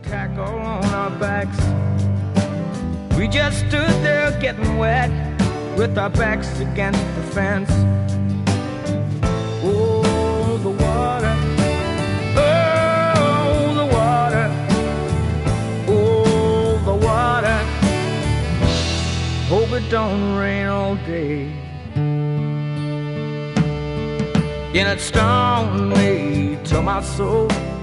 tackle on our backs. We just stood there getting wet with our backs against the fence. Oh, the water. Oh, the water. Oh, the water. Hope it don't rain all day. And it stung me to my soul.